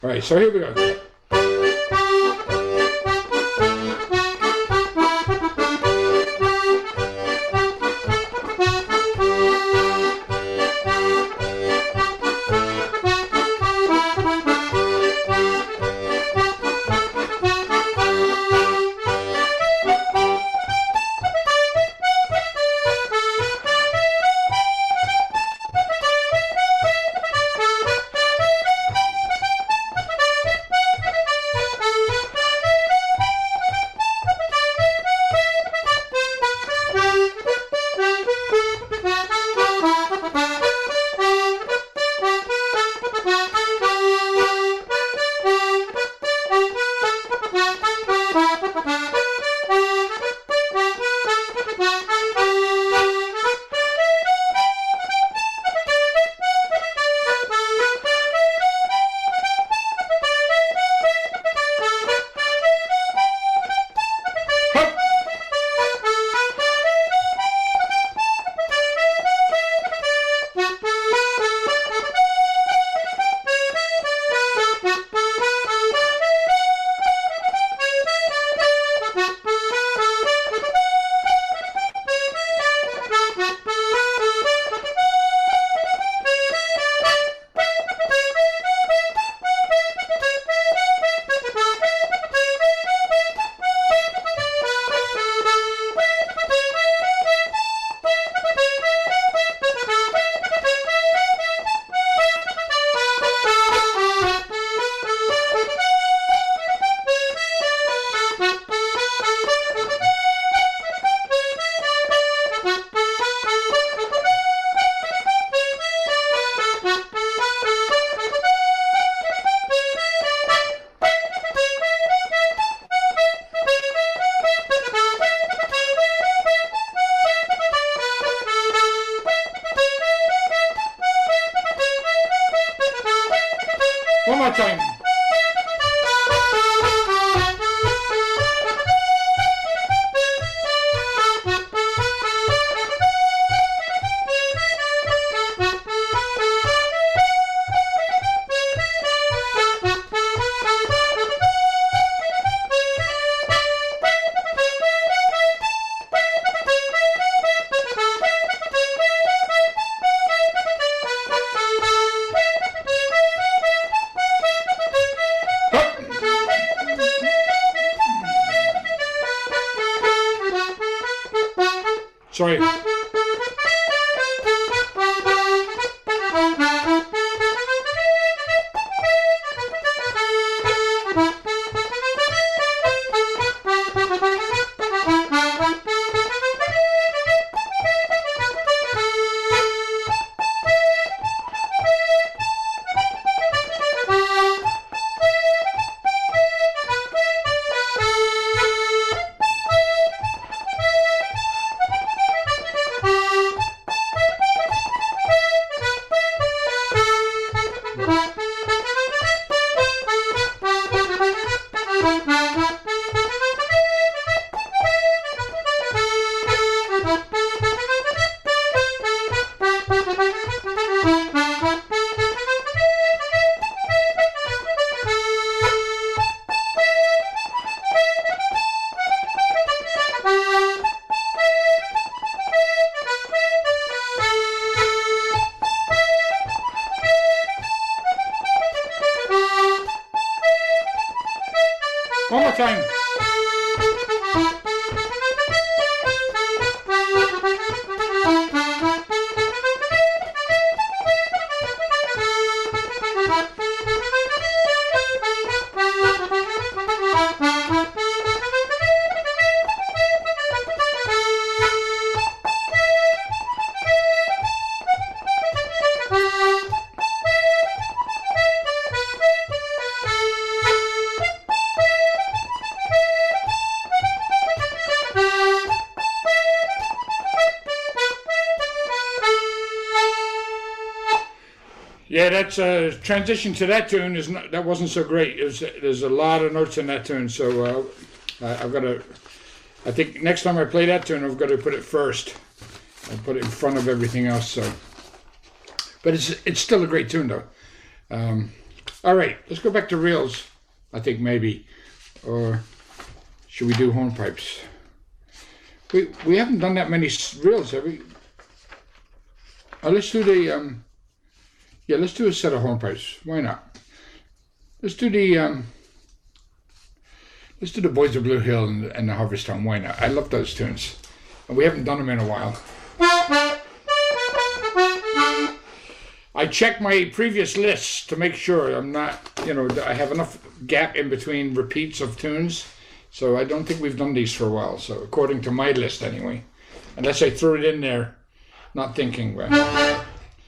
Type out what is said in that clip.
All right, so here we go. One more time. Sorry. One more time. Yeah, that's transition to that tune is not, that wasn't so great. There's a lot of notes in that tune, so I've got to. I think next time I play that tune, I've got to put it first. I put it in front of everything else. So, but it's still a great tune though. All right, let's go back to reels. I think maybe, or should we do hornpipes? We haven't done that many reels, have we? Let's do the yeah. Let's do a set of hornpipes. Why not? Let's do the Boys of Blue Hill and the Harvest Town. Why not? I love those tunes, and we haven't done them in a while. I check my previous lists to make sure I'm not, I have enough gap in between repeats of tunes. So I don't think we've done these for a while. So according to my list anyway, unless I threw it in there, not thinking. Well.